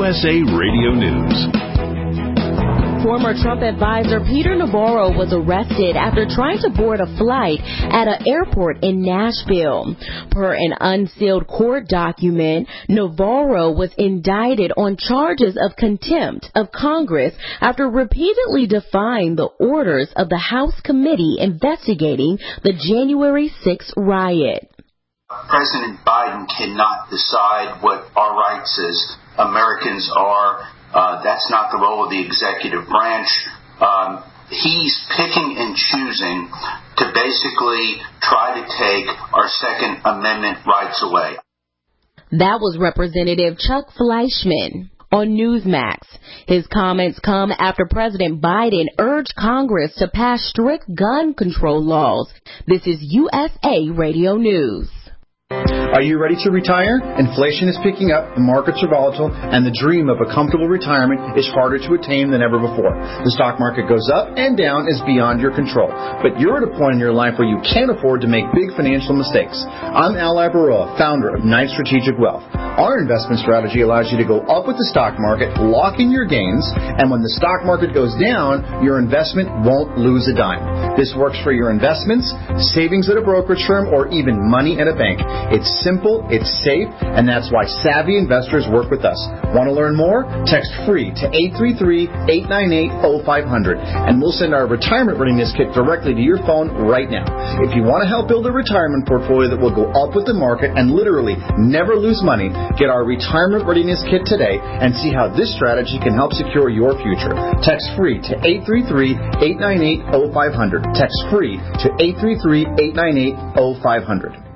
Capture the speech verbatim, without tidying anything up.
S A Radio News. Former Trump advisor Peter Navarro was arrested after trying to board a flight at an airport in Nashville. Per an unsealed court document, Navarro was indicted on charges of contempt of Congress after repeatedly defying the orders of the House committee investigating the January sixth riot. President Biden cannot decide what our rights as Americans are. Uh, that's not the role of the executive branch. Um, he's picking and choosing to basically try to take our Second Amendment rights away. That was Representative Chuck Fleischman on Newsmax. His comments come after President Biden urged Congress to pass strict gun control laws. This is U S A Radio News. Are you ready to retire? Inflation is picking up, the markets are volatile, and the dream of a comfortable retirement is harder to attain than ever before. The stock market goes up and down is beyond your control. But you're at a point in your life where you can't afford to make big financial mistakes. I'm Al Labaroa, founder of Knight Strategic Wealth. Our investment strategy allows you to go up with the stock market, lock in your gains, and when the stock market goes down, your investment won't lose a dime. This works for your investments, savings at a brokerage firm, or even money at a bank. It's simple, it's safe, and that's why savvy investors work with us. Want to learn more? Text FREE to eight three three, eight nine eight, zero five zero zero, and we'll send our retirement readiness kit directly to your phone right now. If you want to help build a retirement portfolio that will go up with the market and literally never lose money, get our retirement readiness kit today and see how this strategy can help secure your future. Text FREE to eight three three, eight nine eight, zero five zero zero. Text FREE to eight three three, eight nine eight, zero five zero zero.